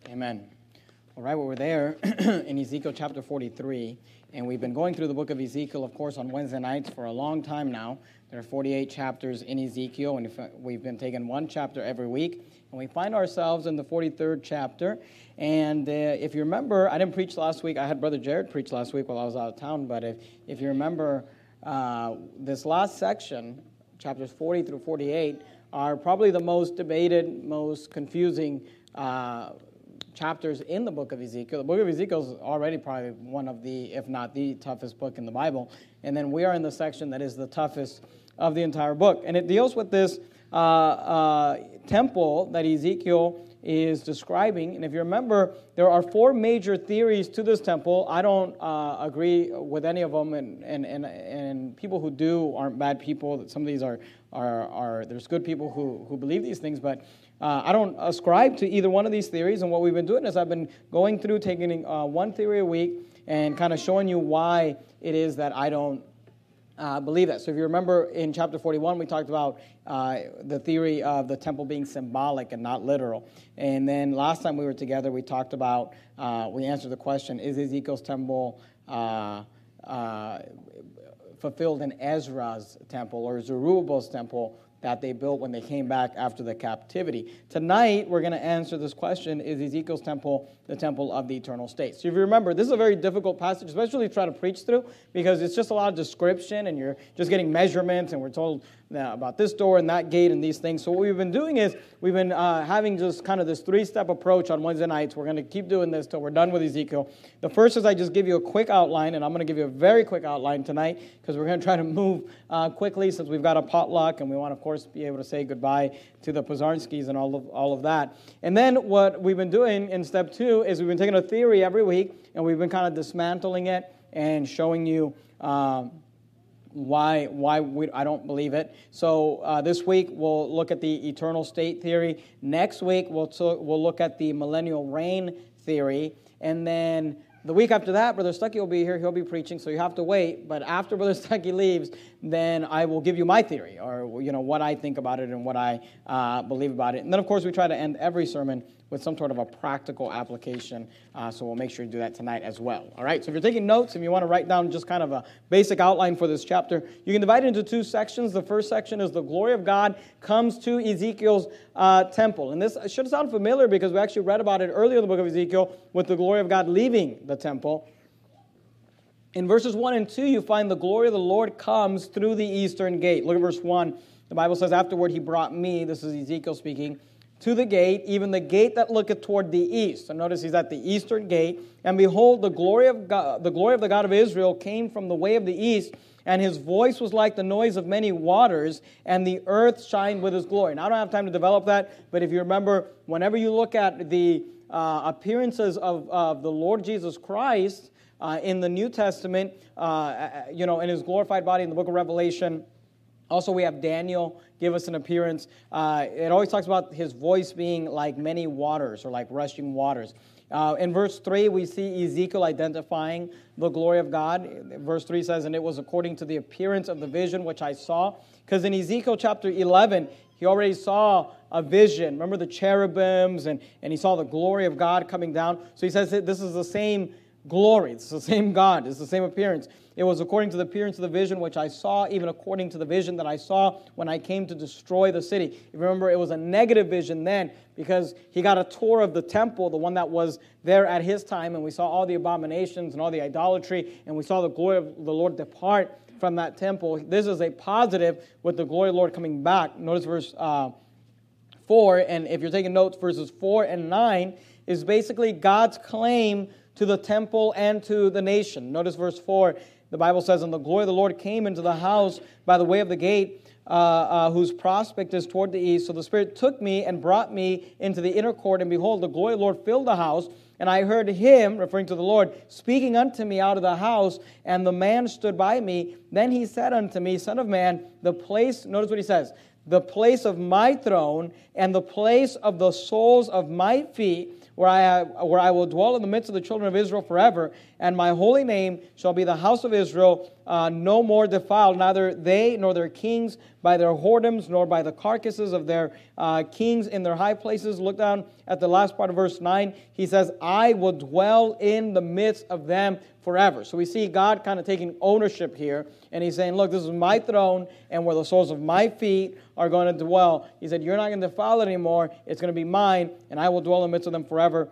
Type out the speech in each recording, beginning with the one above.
Amen. All right, well, we're there in Ezekiel chapter 43, and we've been going through the book of Ezekiel, of course, on Wednesday nights for a long time now. There are 48 chapters in Ezekiel, and we've been taking one chapter every week, and we find ourselves in the 43rd chapter. And if you remember, I didn't preach last week. I had Brother Jared preach last week while I was out of town, but if you remember, this last section, chapters 40 through 48, are probably the most debated, most confusing chapters in the book of Ezekiel. The book of Ezekiel is already probably one of the, if not the toughest book in the Bible. And then we are in the section that is the toughest of the entire book. And it deals with this temple that Ezekiel is describing. And if you remember, there are four major theories to this temple. I don't agree with any of them, and people who do aren't bad people. Some of these are there's good people who believe these things, but I don't ascribe to either one of these theories. And what we've been doing is I've been going through, taking one theory a week and kind of showing you why it is that I don't believe that. So if you remember in chapter 41, we talked about the theory of the temple being symbolic and not literal. And then last time we were together, we talked about, we answered the question, is Ezekiel's temple fulfilled in Ezra's temple or Zerubbabel's temple that they built when they came back after the captivity? Tonight, we're going to answer this question, is Ezekiel's temple the temple of the eternal state? So if you remember, this is a very difficult passage, especially to try to preach through, because it's just a lot of description, and you're just getting measurements, and we're told about this door and that gate and these things. So what we've been doing is we've been having just kind of this three-step approach on Wednesday nights. We're going to keep doing this till we're done with Ezekiel. The first is I just give you a quick outline, and I'm going to give you a very quick outline tonight because we're going to try to move quickly since we've got a potluck, and we want, of course, be able to say goodbye to the Pozarskis and all of that. And then what we've been doing in step two is we've been taking a theory every week, and we've been kind of dismantling it and showing you why I don't believe it. So this week we'll look at the eternal state theory. Next week we'll look at the millennial reign theory, and then the week after that, Brother Stuckey will be here. He'll be preaching, so you have to wait. But after Brother Stuckey leaves, then I will give you my theory, or what I think about it and what I believe about it. And then, of course, we try to end every sermon with some sort of a practical application. So we'll make sure to do that tonight as well. All right. So if you're taking notes, if you want to write down just kind of a basic outline for this chapter, you can divide it into two sections. The first section is the glory of God comes to Ezekiel's temple. And this should sound familiar because we actually read about it earlier in the book of Ezekiel with the glory of God leaving the temple. In verses 1 and 2, you find the glory of the Lord comes through the eastern gate. Look at verse 1. The Bible says, afterward he brought me, this is Ezekiel speaking, to the gate, even the gate that looketh toward the east. So notice he's at the eastern gate. And behold, the glory of God, the glory of the God of Israel came from the way of the east, and his voice was like the noise of many waters, and the earth shined with his glory. Now, I don't have time to develop that, but if you remember, whenever you look at the appearances of the Lord Jesus Christ in the New Testament, in his glorified body in the book of Revelation. Also, we have Daniel give us an appearance. It always talks about his voice being like many waters or like rushing waters. In verse 3, we see Ezekiel identifying the glory of God. Verse 3 says, and it was according to the appearance of the vision which I saw. Because in Ezekiel chapter 11, he already saw a vision. Remember the cherubims, and he saw the glory of God coming down. So he says that this is the same glory. It's the same God. It's the same appearance. It was according to the appearance of the vision which I saw, even according to the vision that I saw when I came to destroy the city. If you remember, it was a negative vision then because he got a tour of the temple, the one that was there at his time, and we saw all the abominations and all the idolatry, and we saw the glory of the Lord depart from that temple. This is a positive with the glory of the Lord coming back. Notice verse 4, and if you're taking notes, verses 4 and 9 is basically God's claim to the temple and to the nation. Notice verse 4, the Bible says, and the glory of the Lord came into the house by the way of the gate, whose prospect is toward the east. So the Spirit took me and brought me into the inner court, and behold, the glory of the Lord filled the house. And I heard him, referring to the Lord, speaking unto me out of the house, and the man stood by me. Then he said unto me, Son of man, the place, notice what he says, the place of my throne and the place of the soles of my feet, where I will dwell in the midst of the children of Israel forever, and my holy name shall be the house of Israel, no more defiled, neither they nor their kings by their whoredoms, nor by the carcasses of their kings in their high places. Look down at the last part of verse 9. He says, I will dwell in the midst of them forever. So we see God kind of taking ownership here, and he's saying, look, this is my throne, and where the soles of my feet are going to dwell. He said, you're not going to defile it anymore. It's going to be mine, and I will dwell in the midst of them forever.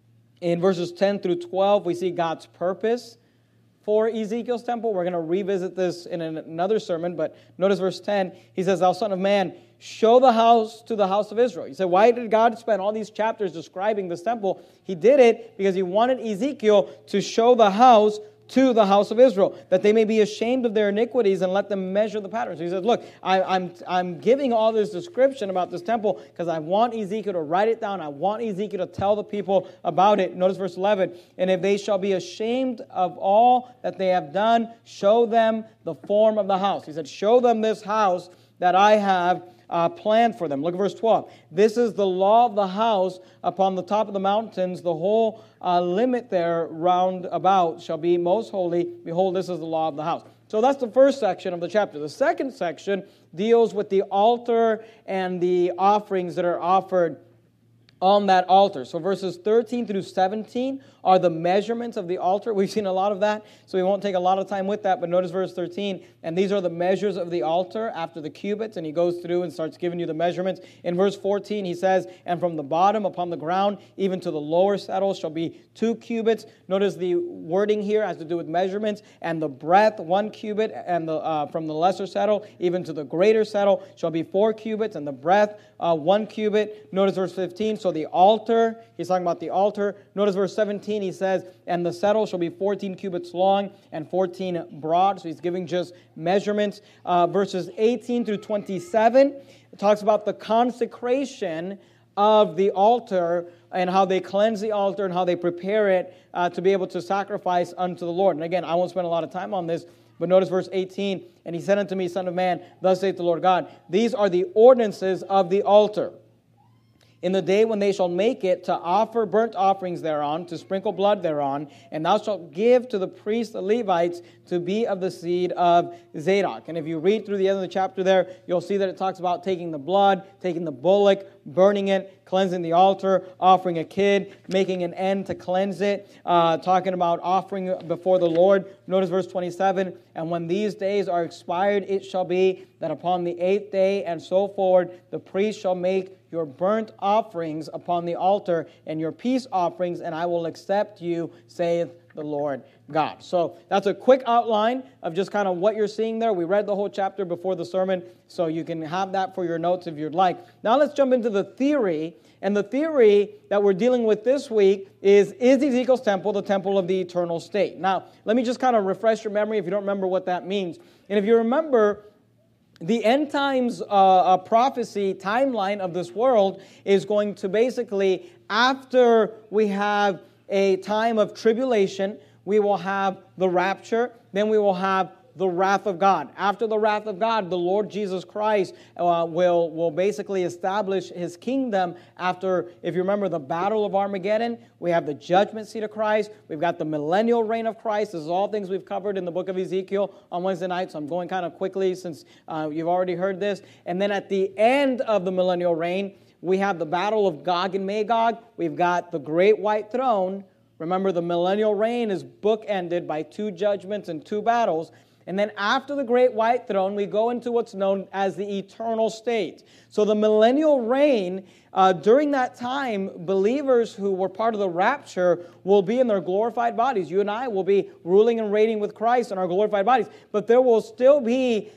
In verses 10 through 12, we see God's purpose for Ezekiel's temple. We're going to revisit this in another sermon, but notice verse 10. He says, thou son of man, show the house to the house of Israel. You say, why did God spend all these chapters describing this temple? He did it because he wanted Ezekiel to show the house to the house of Israel, that they may be ashamed of their iniquities and let them measure the patterns. So he says, look, I'm giving all this description about this temple because I want Ezekiel to write it down. I want Ezekiel to tell the people about it. Notice verse 11, and if they shall be ashamed of all that they have done, show them the form of the house. He said, show them this house that I have planned for them. Look at verse 12. This is the law of the house upon the top of the mountains. The whole limit there round about shall be most holy. Behold, this is the law of the house. So that's the first section of the chapter. The second section deals with the altar and the offerings that are offered on that altar. So verses 13 through 17 are the measurements of the altar. We've seen a lot of that, so we won't take a lot of time with that, but notice verse 13, and these are the measures of the altar after the cubits, and he goes through and starts giving you the measurements. In verse 14, he says, and from the bottom upon the ground, even to the lower settle shall be 2 cubits. Notice the wording here has to do with measurements, and the breadth 1 cubit, and from the lesser settle even to the greater settle shall be 4 cubits, and the breadth 1 cubit. Notice verse 15, so the altar, he's talking about the altar. Notice verse 17, he says, and the settle shall be 14 cubits long and 14 broad. So he's giving just measurements. Verses 18 through 27, it talks about the consecration of the altar and how they cleanse the altar and how they prepare it to be able to sacrifice unto the Lord. And again, I won't spend a lot of time on this, but notice verse 18, and he said unto me, Son of man, thus saith the Lord God, these are the ordinances of the altar. In the day when they shall make it, to offer burnt offerings thereon, to sprinkle blood thereon, and thou shalt give to the priests the Levites to be of the seed of Zadok. And if you read through the end of the chapter there, you'll see that it talks about taking the blood, taking the bullock, burning it, cleansing the altar, offering a kid, making an end to cleanse it, talking about offering before the Lord. Notice verse 27, and when these days are expired, it shall be that upon the 8th day and so forward, the priest shall make your burnt offerings upon the altar and your peace offerings, and I will accept you, saith the Lord God. So that's a quick outline of just kind of what you're seeing there. We read the whole chapter before the sermon, so you can have that for your notes if you'd like. Now let's jump into the theory. And the theory that we're dealing with this week is Ezekiel's temple the temple of the eternal state? Now, let me just kind of refresh your memory if you don't remember what that means. And if you remember, the end times prophecy timeline of this world is going to basically, after we have a time of tribulation, we will have the rapture, then we will have the wrath of God. After the wrath of God, the Lord Jesus Christ will basically establish His kingdom after, if you remember, the battle of Armageddon. We have the judgment seat of Christ. We've got the millennial reign of Christ. This is all things we've covered in the book of Ezekiel on Wednesday night, so I'm going kind of quickly since you've already heard this. And then at the end of the millennial reign, we have the battle of Gog and Magog. We've got the great white throne. Remember, the millennial reign is bookended by 2 judgments and 2 battles. And then after the great white throne, we go into what's known as the eternal state. So the millennial reign, during that time, believers who were part of the rapture will be in their glorified bodies. You and I will be ruling and reigning with Christ in our glorified bodies. But there will still be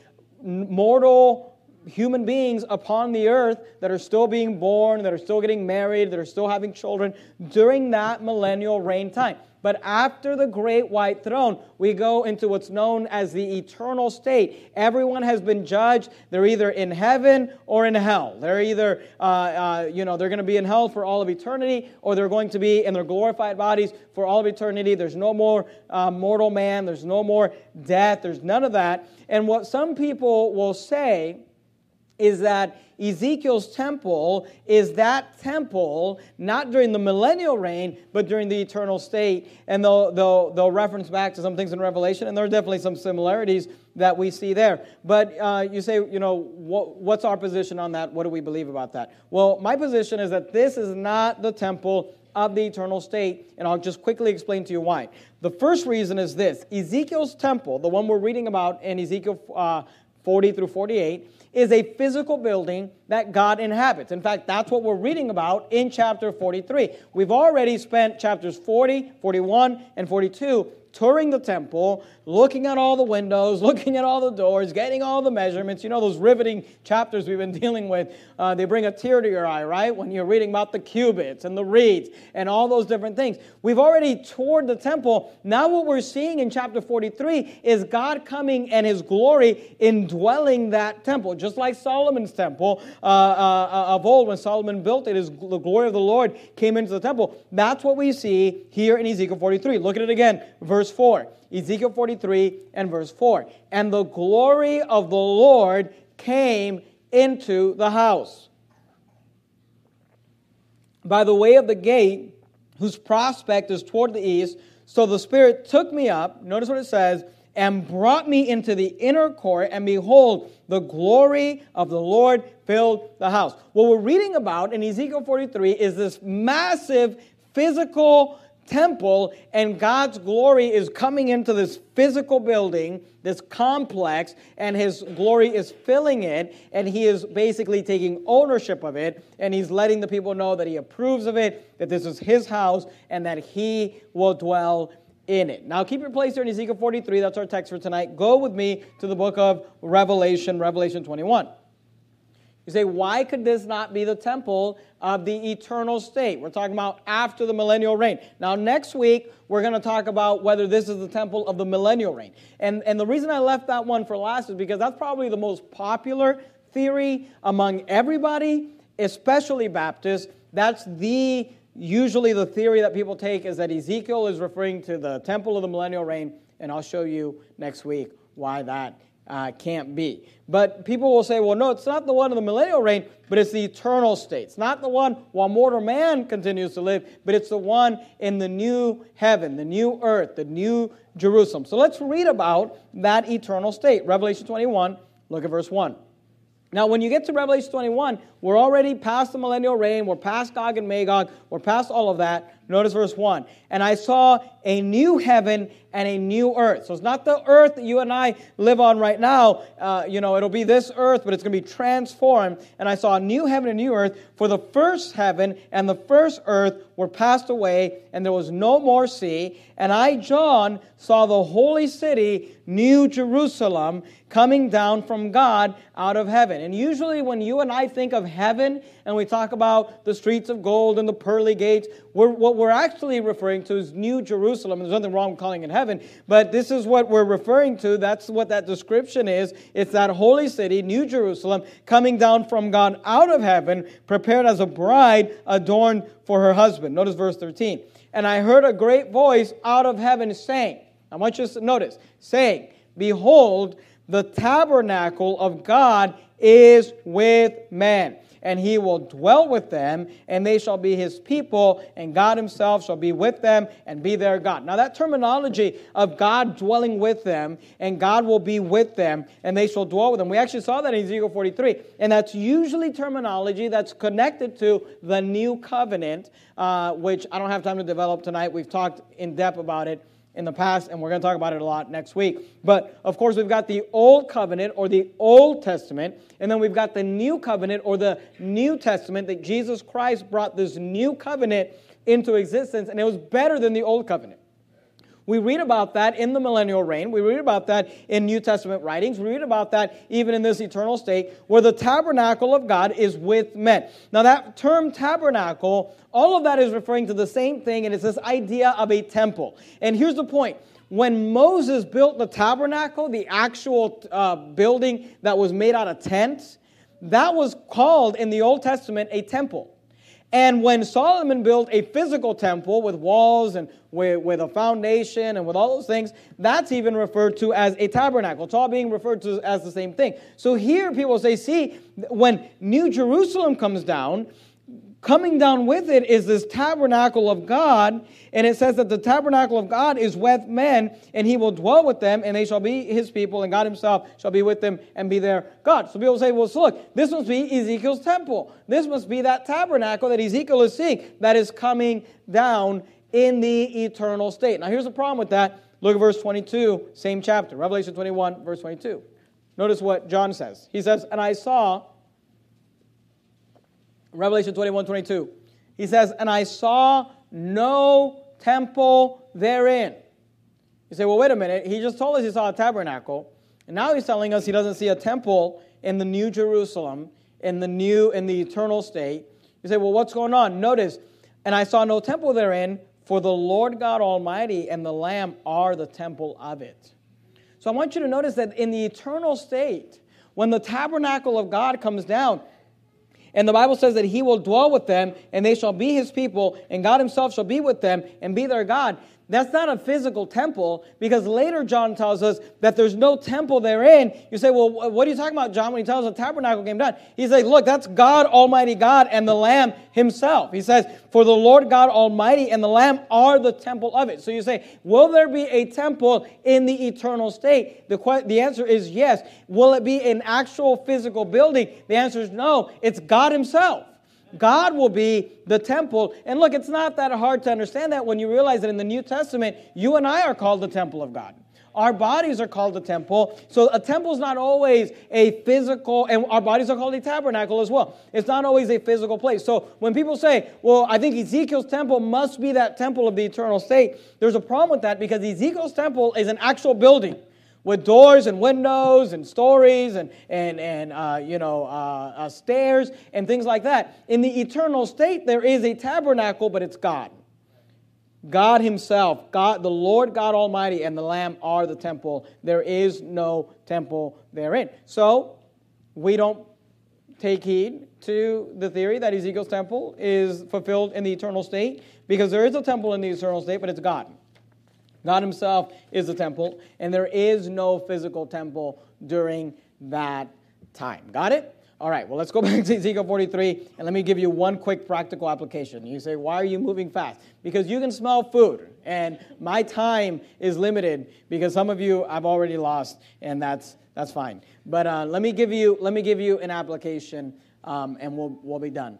mortal human beings upon the earth that are still being born, that are still getting married, that are still having children during that millennial reign time. But after the great white throne, we go into what's known as the eternal state. Everyone has been judged. They're either in heaven or in hell. They're either, they're going to be in hell for all of eternity, or they're going to be in their glorified bodies for all of eternity. There's no more mortal man. There's no more death. There's none of that. And what some people will say is that Ezekiel's temple is that temple, not during the millennial reign, but during the eternal state. And they'll reference back to some things in Revelation, and there are definitely some similarities that we see there. But you say, what's our position on that? What do we believe about that? Well, my position is that this is not the temple of the eternal state, and I'll just quickly explain to you why. The first reason is this. Ezekiel's temple, the one we're reading about in Ezekiel 40 through 48, is a physical building that God inhabits. In fact, that's what we're reading about in chapter 43. We've already spent chapters 40, 41, and 42 touring the temple, looking at all the windows, looking at all the doors, getting all the measurements. You know those riveting chapters we've been dealing with, they bring a tear to your eye, right? When you're reading about the cubits and the reeds and all those different things. We've already toured the temple. Now what we're seeing in chapter 43 is God coming and His glory indwelling that temple. Just like Solomon's temple of old, when Solomon built it, the glory of the Lord came into the temple. That's what we see here in Ezekiel 43. Look at it again, verse 4. Ezekiel 43 and verse 4. And the glory of the Lord came into the house by the way of the gate, whose prospect is toward the east. So the Spirit took me up, notice what it says, and brought me into the inner court, and behold, the glory of the Lord filled the house. What we're reading about in Ezekiel 43 is this massive physical temple, and God's glory is coming into this physical building, this complex, and His glory is filling it, and He is basically taking ownership of it, and He's letting the people know that He approves of it, that this is His house, and that He will dwell in it. Now keep your place here in Ezekiel 43, that's our text for tonight. Go with me to the book of Revelation 21. You say, why could this not be the temple of the eternal state? We're talking about after the millennial reign. Now, next week, we're going to talk about whether this is the temple of the millennial reign. And the reason I left that one for last is because that's probably the most popular theory among everybody, especially Baptists. That's usually the theory that people take is that Ezekiel is referring to the temple of the millennial reign, and I'll show you next week why that can't be. But people will say, well, no, it's not the one of the millennial reign, but it's the eternal state. It's not the one while mortal man continues to live, but it's the one in the new heaven, the new earth, the new Jerusalem. So let's read about that eternal state. Revelation 21, look at verse 1. Now, when you get to Revelation 21, we're already past the millennial reign. We're past Gog and Magog. We're past all of that. Notice verse 1. And I saw a new heaven and a new earth. So it's not the earth that you and I live on right now. It'll be this earth, but it's going to be transformed. And I saw a new heaven and a new earth, for the first heaven and the first earth were passed away, and there was no more sea. And I, John, saw the holy city, New Jerusalem, coming down from God out of heaven. And usually when you and I think of heaven, and we talk about the streets of gold and the pearly gates, what we're actually referring to is New Jerusalem. There's nothing wrong with calling it heaven, but this is what we're referring to. That's what that description is. It's that holy city, New Jerusalem, coming down from God out of heaven, prepared as a bride adorned for her husband. Notice verse 13. And I heard a great voice out of heaven saying, I want you to notice, saying, behold, the tabernacle of God is with men, and He will dwell with them, and they shall be His people, and God Himself shall be with them and be their God. Now that terminology of God dwelling with them, and God will be with them, and they shall dwell with them, we actually saw that in Ezekiel 43, and that's usually terminology that's connected to the new covenant, which I don't have time to develop tonight. We've talked in depth about it in the past, and we're going to talk about it a lot next week. But, of course, we've got the Old Covenant, or the Old Testament, and then we've got the New Covenant, or the New Testament, that Jesus Christ brought this new covenant into existence, and it was better than the Old Covenant. We read about that in the millennial reign. We read about that in New Testament writings. We read about that even in this eternal state, where the tabernacle of God is with men. Now that term tabernacle, all of that is referring to the same thing, and it's this idea of a temple. And here's the point. When Moses built the tabernacle, the actual building that was made out of tents, that was called in the Old Testament a temple. And when Solomon built a physical temple with walls and with a foundation and with all those things, that's even referred to as a tabernacle. It's all being referred to as the same thing. So here people say, see, when New Jerusalem comes down, coming down with it is this tabernacle of God, and it says that the tabernacle of God is with men, and he will dwell with them, and they shall be his people, and God himself shall be with them and be their God. So people say, well, so look, this must be Ezekiel's temple. This must be that tabernacle that Ezekiel is seeing that is coming down in the eternal state. Now here's the problem with that. Look at verse 22, same chapter, Revelation 21, verse 22. Notice what John says. He says, and I saw... Revelation 21:22. He says, and I saw no temple therein. You say, well, wait a minute. He just told us he saw a tabernacle. And now he's telling us he doesn't see a temple in the New Jerusalem, in the eternal state. You say, well, what's going on? Notice, and I saw no temple therein, for the Lord God Almighty and the Lamb are the temple of it. So I want you to notice that in the eternal state, when the tabernacle of God comes down, and the Bible says that he will dwell with them, and they shall be his people, and God himself shall be with them and be their God. That's not a physical temple, because later John tells us that there's no temple therein. You say, well, what are you talking about, John, when he tells us the tabernacle came down? He says, look, that's God, Almighty God, and the Lamb himself. He says, for the Lord God Almighty and the Lamb are the temple of it. So you say, will there be a temple in the eternal state? The answer is yes. Will it be an actual physical building? The answer is no. It's God himself. God will be the temple. And look, it's not that hard to understand that when you realize that in the New Testament, you and I are called the temple of God. Our bodies are called the temple. So a temple is not always a physical, and our bodies are called a tabernacle as well. It's not always a physical place. So when people say, well, I think Ezekiel's temple must be that temple of the eternal state, there's a problem with that, because Ezekiel's temple is an actual building with doors and windows and stories and stairs and things like that. In the eternal state, there is a tabernacle, but it's God. God himself, God, the Lord God Almighty and the Lamb are the temple. There is no temple therein. So we don't take heed to the theory that Ezekiel's temple is fulfilled in the eternal state, because there is a temple in the eternal state, but it's God. God himself is the temple, and there is no physical temple during that time. Got it? All right, well, let's go back to Ezekiel 43, and let me give you one quick practical application. You say, why are you moving fast? Because you can smell food, and my time is limited, because some of you I've already lost, and that's fine. But let me give you an application, and we'll be done.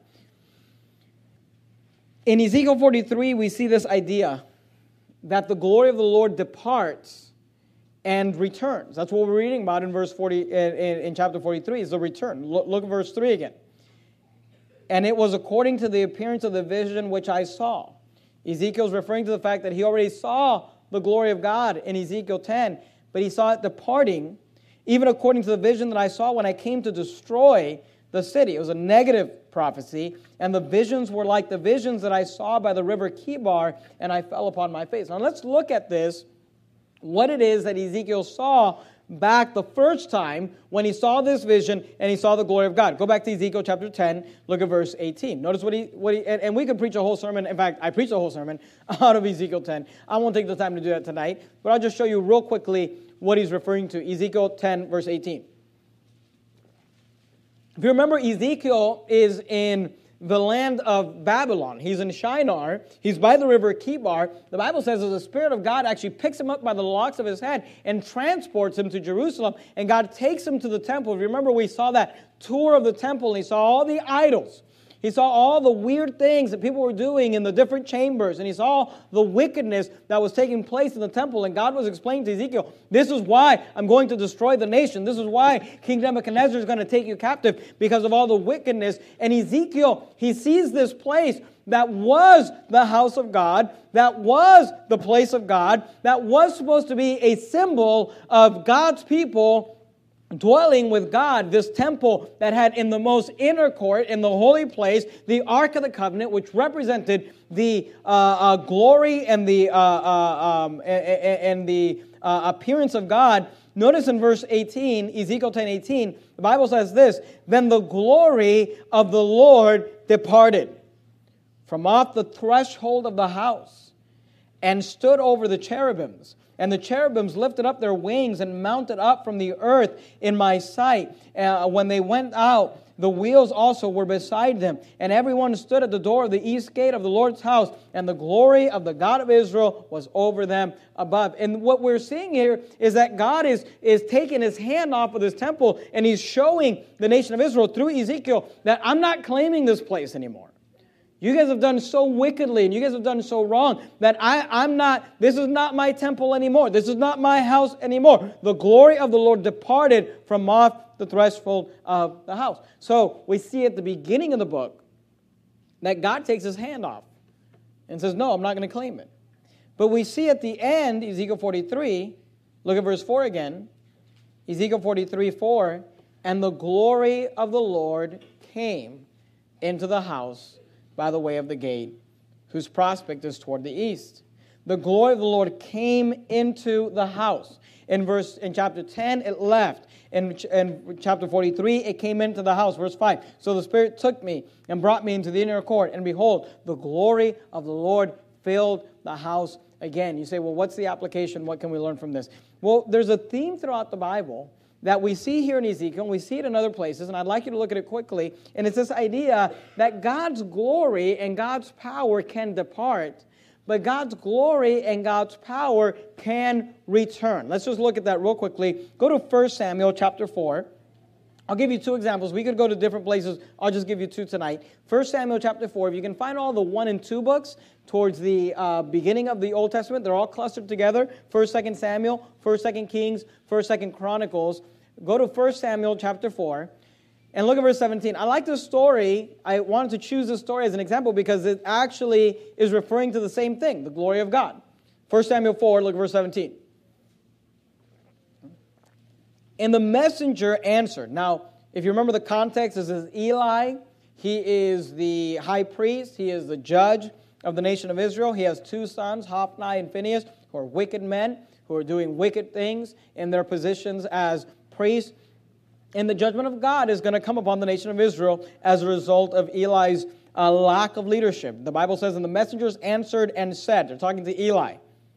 In Ezekiel 43, we see this idea that the glory of the Lord departs and returns. That's what we're reading about in verse 40 in chapter 43 is the return. Look at verse 3 again. And it was according to the appearance of the vision which I saw. Ezekiel's referring to the fact that he already saw the glory of God in Ezekiel 10, but he saw it departing, even according to the vision that I saw when I came to destroy the city. It was a negative prophecy, and the visions were like the visions that I saw by the river Kibar, and I fell upon my face. Now let's look at this, what it is that Ezekiel saw back the first time when he saw this vision and he saw the glory of God. Go back to Ezekiel chapter 10, look at verse 18. Notice what he and we could preach a whole sermon. In fact, I preached a whole sermon out of Ezekiel 10. I won't take the time to do that tonight, but I'll just show you real quickly what he's referring to. Ezekiel 10, verse 18. If you remember, Ezekiel is in the land of Babylon. He's in Shinar. He's by the river Kibar. The Bible says that the Spirit of God actually picks him up by the locks of his head and transports him to Jerusalem. And God takes him to the temple. If you remember, we saw that tour of the temple, and he saw all the idols. He saw all the weird things that people were doing in the different chambers. And he saw the wickedness that was taking place in the temple. And God was explaining to Ezekiel, this is why I'm going to destroy the nation. This is why King Nebuchadnezzar is going to take you captive, because of all the wickedness. And Ezekiel, he sees this place that was the house of God, that was the place of God, that was supposed to be a symbol of God's people dwelling with God, this temple that had in the most inner court, in the holy place, the Ark of the Covenant, which represented the glory and the appearance of God. Notice in verse 18, Ezekiel 10:18, the Bible says this, then the glory of the Lord departed. from off the threshold of the house and stood over the cherubims. And the cherubims lifted up their wings and mounted up from the earth in my sight. When they went out, the wheels also were beside them. And everyone stood at the door of the east gate of the Lord's house. And the glory of the God of Israel was over them above. And what we're seeing here is that God is taking His hand off of this temple. And He's showing the nation of Israel through Ezekiel that I'm not claiming this place anymore. You guys have done so wickedly and you guys have done so wrong that this is not my temple anymore. This is not my house anymore. The glory of the Lord departed from off the threshold of the house. So we see at the beginning of the book that God takes His hand off and says, no, I'm not going to claim it. But we see at the end, Ezekiel 43, look at verse 4 again. Ezekiel 43:4, and the glory of the Lord came into the house by the way of the gate, whose prospect is toward the east. The glory of the Lord came into the house. In chapter 10, it left. In chapter 43, it came into the house. Verse 5, so the Spirit took me and brought me into the inner court, and behold, the glory of the Lord filled the house again. You say, well, what's the application? What can we learn from this? Well, there's a theme throughout the Bible that we see here in Ezekiel, and we see it in other places, and I'd like you to look at it quickly, and it's this idea that God's glory and God's power can depart, but God's glory and God's power can return. Let's just look at that real quickly. Go to 1 Samuel chapter 4. I'll give you two examples. We could go to different places. I'll just give you two tonight. 1 Samuel chapter 4. If you can find all the 1 and 2 books towards the beginning of the Old Testament, they're all clustered together. 1st, 2nd Samuel, 1st, 2nd Kings, 1st, 2nd Chronicles. Go to 1 Samuel chapter 4 and look at verse 17. I like this story. I wanted to choose this story as an example because it actually is referring to the same thing, the glory of God. 1 Samuel 4, look at verse 17. And the messenger answered. Now, if you remember the context, this is Eli. He is the high priest. He is the judge of the nation of Israel. He has 2 sons, Hophni and Phinehas, who are wicked men, who are doing wicked things in their positions as priests. And the judgment of God is going to come upon the nation of Israel as a result of Eli's lack of leadership. The Bible says, and the messengers answered and said, they're talking to Eli,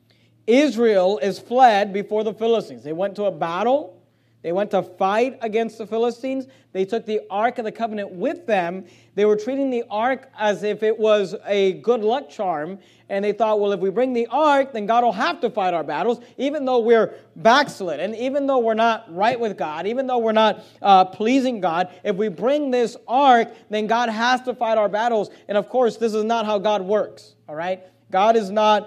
Israel is fled before the Philistines. They went to a battle. They went to fight against the Philistines. They took the Ark of the Covenant with them. They were treating the Ark as if it was a good luck charm. And they thought, well, if we bring the Ark, then God will have to fight our battles, even though we're backslidden, even though we're not right with God, even though we're not pleasing God. If we bring this Ark, then God has to fight our battles. And of course, this is not how God works, all right? God is not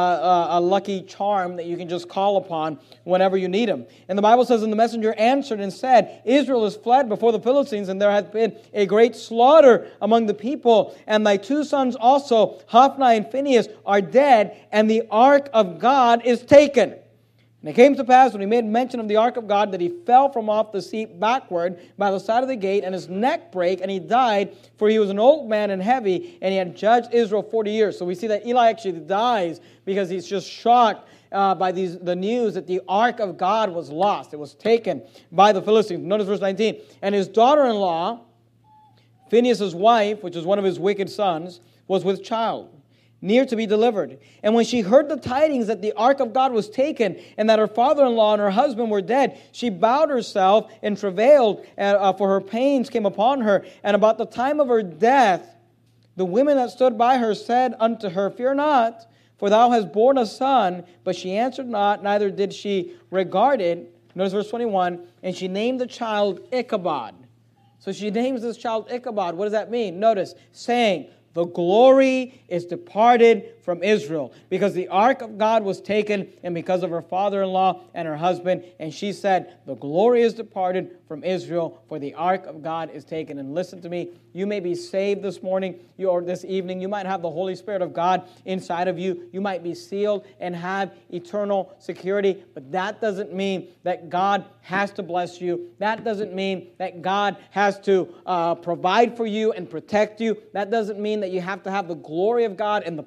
a lucky charm that you can just call upon whenever you need Him. And the Bible says, and the messenger answered and said, Israel is fled before the Philistines, and there hath been a great slaughter among the people. And thy 2 sons also, Hophni and Phinehas, are dead, and the ark of God is taken. And it came to pass, when he made mention of the ark of God, that he fell from off the seat backward by the side of the gate, and his neck brake, and he died, for he was an old man and heavy, and he had judged Israel 40 years. So we see that Eli actually dies because he's just shocked by the news that the ark of God was lost. It was taken by the Philistines. Notice verse 19. And his daughter-in-law, Phinehas' wife, which is one of his wicked sons, was with child, near to be delivered. And when she heard the tidings that the ark of God was taken, and that her father-in-law and her husband were dead, she bowed herself and travailed, for her pains came upon her. And about the time of her death, the women that stood by her said unto her, Fear not, for thou hast borne a son. But she answered not, neither did she regard it. Notice verse 21, and she named the child Ichabod. So she names this child Ichabod. What does that mean? Notice, saying, the glory is departed from Israel, because the ark of God was taken, and because of her father-in-law and her husband. And she said, the glory is departed from Israel, for the ark of God is taken. And listen to me, you may be saved this morning or this evening. You might have the Holy Spirit of God inside of you. You might be sealed and have eternal security. But that doesn't mean that God has to bless you. That doesn't mean that God has to provide for you and protect you. That doesn't mean that you have to have the glory of God and the power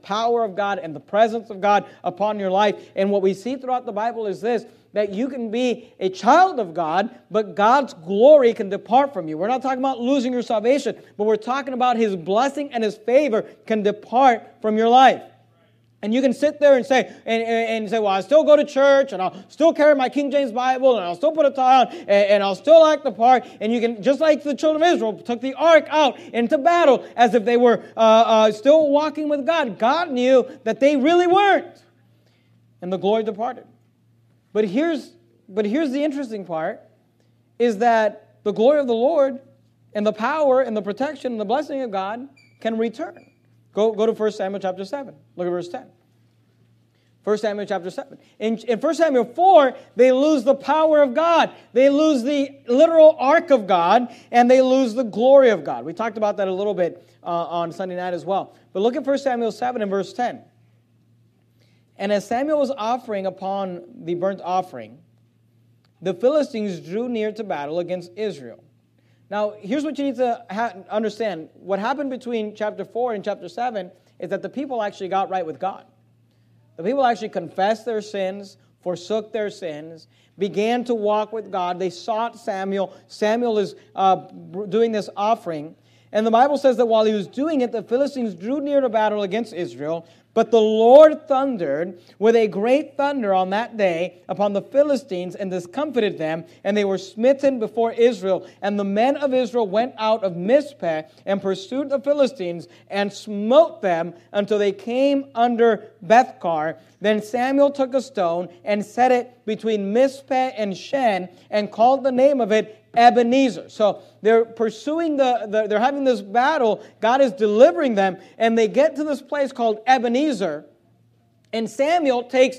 of God and the presence of God upon your life. And what we see throughout the Bible is this, that you can be a child of God, but God's glory can depart from you. We're not talking about losing your salvation, but we're talking about His blessing and His favor can depart from your life. And you can sit there and say, well, I still go to church, and I'll still carry my King James Bible, and I'll still put a tie on, and I'll still act the part. And you can, just like the children of Israel took the ark out into battle as if they were still walking with God. God knew that they really weren't. And the glory departed. But here's the interesting part, is that the glory of the Lord and the power and the protection and the blessing of God can return. Go to 1 Samuel chapter 7. Look at verse 10. 1 Samuel chapter 7. In 1 Samuel 4, they lose the power of God. They lose the literal ark of God, and they lose the glory of God. We talked about that a little bit on Sunday night as well. But look at 1 Samuel 7 and verse 10. And as Samuel was offering upon the burnt offering, the Philistines drew near to battle against Israel. Now, here's what you need to understand. What happened between chapter 4 and chapter 7 is that the people actually got right with God. The people actually confessed their sins, forsook their sins, began to walk with God. They sought Samuel. Samuel is doing this offering. And the Bible says that while he was doing it, the Philistines drew near to battle against Israel. But the Lord thundered with a great thunder on that day upon the Philistines and discomfited them, and they were smitten before Israel. And the men of Israel went out of Mizpeh and pursued the Philistines and smote them until they came under Bethkar. Then Samuel took a stone and set it between Mizpeh and Shen and called the name of it Ebenezer. So they're pursuing they're having this battle. God is delivering them, and they get to this place called Ebenezer. And Samuel takes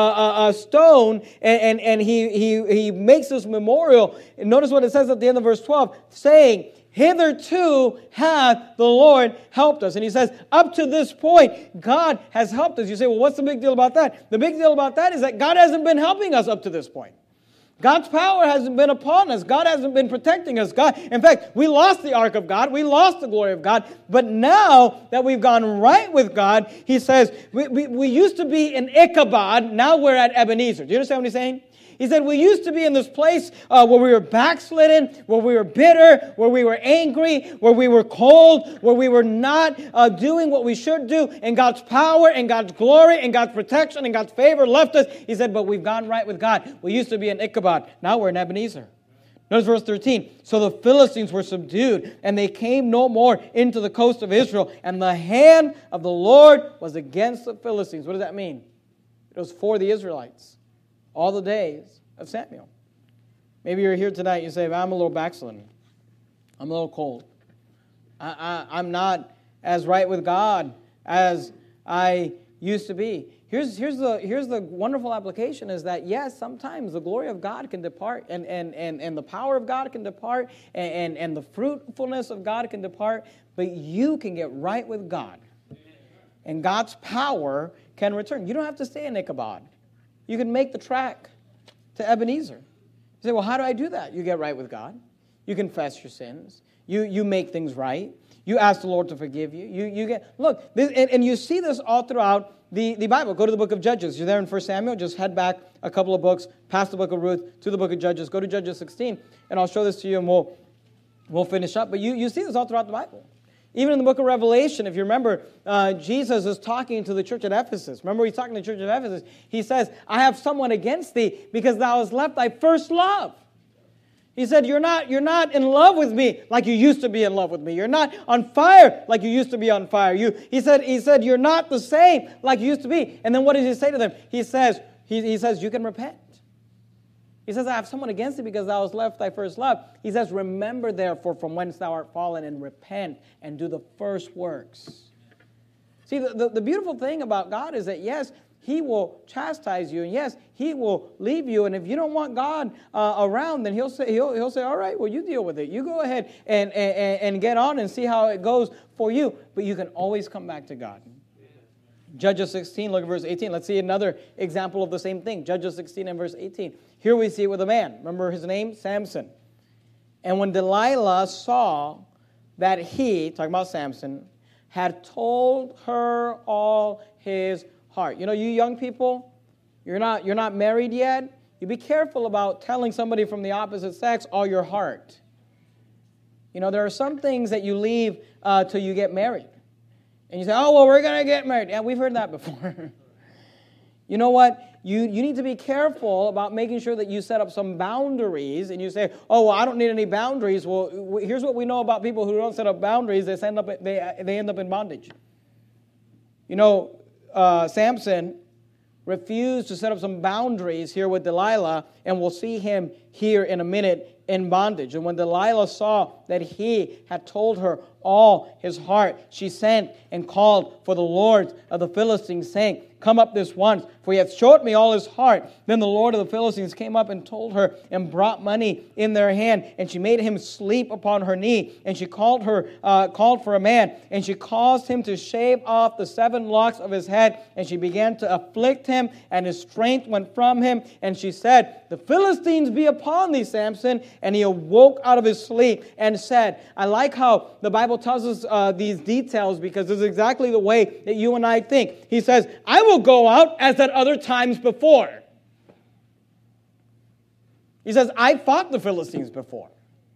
a stone and he makes this memorial. And notice what it says at the end of verse 12, saying, "Hitherto hath the Lord helped us." And he says, up to this point, God has helped us. You say, well, what's the big deal about that? The big deal about that is that God hasn't been helping us up to this point. God's power hasn't been upon us. God hasn't been protecting us. In fact, we lost the ark of God. We lost the glory of God. But now that we've gone right with God, he says, we used to be in Ichabod. Now we're at Ebenezer. Do you understand what he's saying? He said, we used to be in this place where we were backslidden, where we were bitter, where we were angry, where we were cold, where we were not doing what we should do, and God's power and God's glory and God's protection and God's favor left us. He said, but we've gone right with God. We used to be in Ichabod. Now we're in Ebenezer. Notice verse 13. So the Philistines were subdued, and they came no more into the coast of Israel, and the hand of the Lord was against the Philistines. What does that mean? It was for the Israelites. All the days of Samuel. Maybe you're here tonight, you say, I'm a little backslidden. I'm a little cold. I'm not as right with God as I used to be. Here's the wonderful application is that, yes, sometimes the glory of God can depart and the power of God can depart and the fruitfulness of God can depart, but you can get right with God. And God's power can return. You don't have to stay in Ichabod. You can make the track to Ebenezer. You say, well, how do I do that? You get right with God. You confess your sins. You make things right. You ask the Lord to forgive you. And you see this all throughout the Bible. Go to the book of Judges. You're there in 1 Samuel. Just head back a couple of books, past the book of Ruth, to the book of Judges. Go to Judges 16, and I'll show this to you, and we'll finish up. But you see this all throughout the Bible. Even in the book of Revelation, if you remember, Jesus is talking to the church at Ephesus. Remember, he's talking to the church at Ephesus. He says, I have someone against thee because thou hast left thy first love. He said, you're not in love with me like you used to be in love with me. You're not on fire like you used to be on fire. He said, you're not the same like you used to be. And then what does he say to them? He says, you can repent. He says, I have someone against thee because thou hast left thy first love. He says, remember therefore from whence thou art fallen and repent and do the first works. See, the beautiful thing about God is that, yes, He will chastise you, and yes, He will leave you. And if you don't want God around, then He'll say, all right, well, you deal with it. You go ahead and get on and see how it goes for you. But you can always come back to God. Judges 16, look at verse 18. Let's see another example of the same thing. Judges 16 and verse 18. Here we see it with a man. Remember his name? Samson. And when Delilah saw that he, talking about Samson, had told her all his heart. You know, you young people, you're not married yet. You be careful about telling somebody from the opposite sex all your heart. You know, there are some things that you leave till you get married. And you say, oh, well, we're going to get married. Yeah, we've heard that before. You know what? You need to be careful about making sure that you set up some boundaries. And you say, oh, well, I don't need any boundaries. Well, here's what we know about people who don't set up boundaries. They end up in bondage. You know, Samson refused to set up some boundaries here with Delilah, and we'll see him here in a minute in bondage. And when Delilah saw that he had told her all his heart, she sent and called for the lords of the Philistines, saying, come up this once, for he hath showed me all his heart. Then the Lord of the Philistines came up and told her, and brought money in their hand, and she made him sleep upon her knee, and she called for a man, and she caused him to shave off the 7 locks of his head, and she began to afflict him, and his strength went from him, and she said, the Philistines be upon thee, Samson. And he awoke out of his sleep and said, I like how the Bible tells us these details, because this is exactly the way that you and I think. He says, I will go out as at other times before. He says, I fought the Philistines before.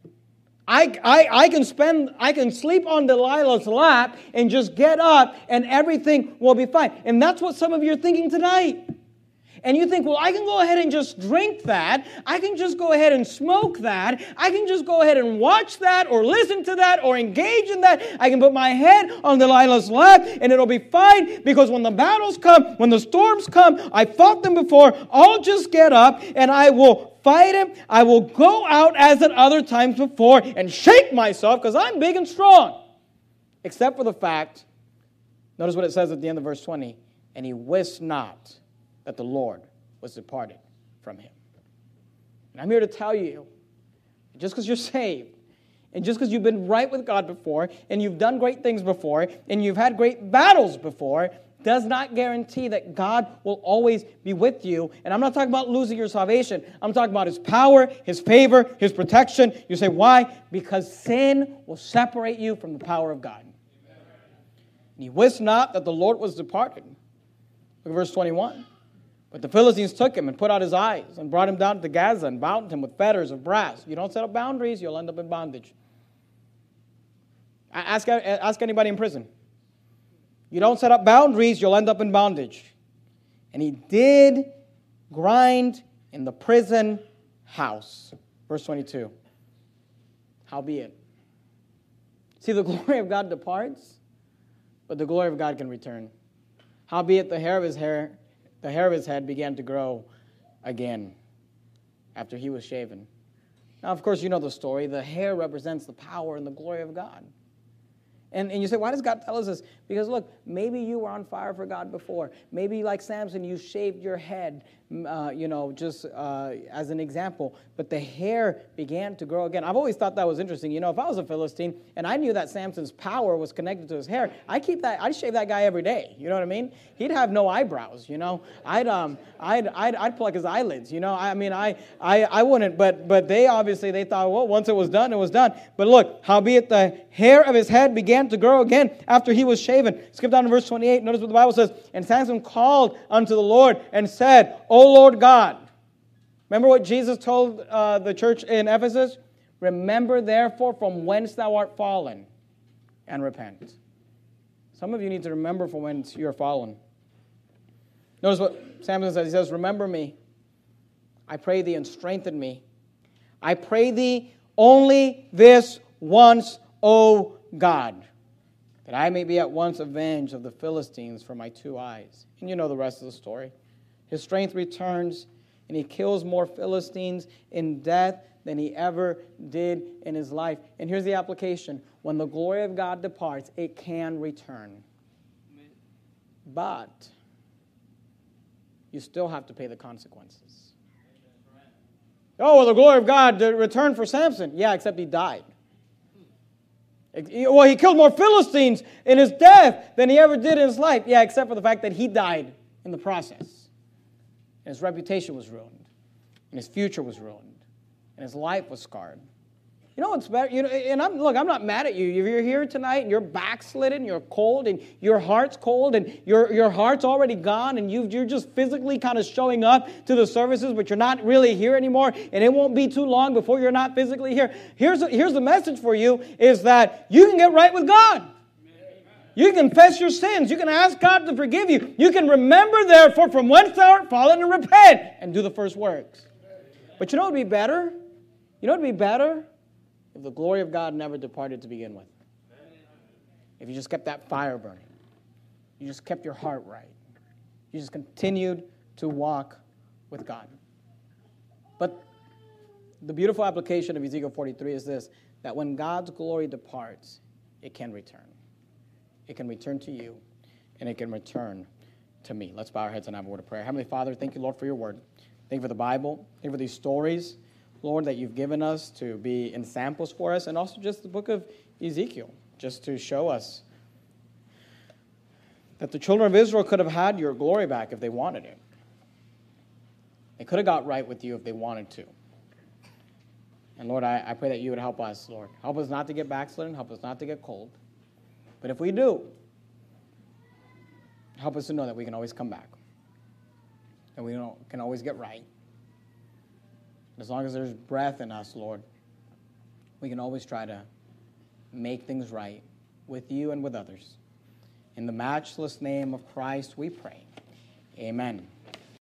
I can sleep on Delilah's lap and just get up and everything will be fine. And that's what some of you are thinking tonight. And you think, well, I can go ahead and just drink that. I can just go ahead and smoke that. I can just go ahead and watch that or listen to that or engage in that. I can put my head on Delilah's lap and it'll be fine, because when the battles come, when the storms come, I fought them before. I'll just get up and I will fight him. I will go out as at other times before and shake myself because I'm big and strong. Except for the fact, notice what it says at the end of verse 20, and he wist not that the Lord was departed from him. And I'm here to tell you, just because you're saved, and just because you've been right with God before, and you've done great things before, and you've had great battles before, does not guarantee that God will always be with you. And I'm not talking about losing your salvation. I'm talking about His power, His favor, His protection. You say, why? Because sin will separate you from the power of God. And he wist not that the Lord was departed. Look at verse 21. But the Philistines took him and put out his eyes and brought him down to Gaza and bound him with fetters of brass. You don't set up boundaries, you'll end up in bondage. Ask anybody in prison. You don't set up boundaries, you'll end up in bondage. And he did grind in the prison house. Verse 22. Howbeit. See, the glory of God departs, but the glory of God can return. Howbeit the hair of his head began to grow again after he was shaven. Now, of course, you know the story. The hair represents the power and the glory of God. And you say, why does God tell us this? Because look, maybe you were on fire for God before. Maybe like Samson, you shaved your head, just as an example. But the hair began to grow again. I've always thought that was interesting. You know, if I was a Philistine and I knew that Samson's power was connected to his hair, I'd shave that guy every day. You know what I mean? He'd have no eyebrows. You know, I'd pluck his eyelids. You know, I wouldn't. But they thought, well, once it was done, it was done. But look, howbeit the hair of his head began to grow again after he was shaven. Skip down to verse 28. Notice what the Bible says. And Samson called unto the Lord and said, O Lord God. Remember what Jesus told the church in Ephesus? Remember therefore from whence thou art fallen, and repent. Some of you need to remember from whence you are fallen. Notice what Samson says. He says, remember me, I pray thee, and strengthen me. I pray thee only this once, O God, that I may be at once avenged of the Philistines for my 2 eyes. And you know the rest of the story. His strength returns, and he kills more Philistines in death than he ever did in his life. And here's the application. When the glory of God departs, it can return. Amen. But you still have to pay the consequences. Oh, well, the glory of God returned for Samson. Yeah, except he died. Well, he killed more Philistines in his death than he ever did in his life. Yeah, except for the fact that he died in the process. And his reputation was ruined. And his future was ruined. And his life was scarred. You know what's better? And I'm not mad at you. If you're here tonight and you're backslidden, you're cold, and your heart's cold, and your heart's already gone, and you're just physically kind of showing up to the services, but you're not really here anymore, and it won't be too long before you're not physically here. Here's the message for you, is that you can get right with God. You can confess your sins. You can ask God to forgive you. You can remember, therefore, from whence thou art fallen, and repent, and do the first works. But you know what would be better? You know what would be better? If the glory of God never departed to begin with. If you just kept that fire burning. You just kept your heart right. You just continued to walk with God. But the beautiful application of Ezekiel 43 is this, that when God's glory departs, it can return. It can return to you, and it can return to me. Let's bow our heads and have a word of prayer. Heavenly Father, thank you, Lord, for your word. Thank you for the Bible. Thank you for these stories, Lord, that you've given us to be in samples for us, and also just the book of Ezekiel, just to show us that the children of Israel could have had your glory back if they wanted it. They could have got right with you if they wanted to. And Lord, I pray that you would help us, Lord. Help us not to get backslidden. Help us not to get cold. But if we do, help us to know that we can always come back. And we can always get right. As long as there's breath in us, Lord, we can always try to make things right with you and with others. In the matchless name of Christ we pray. Amen.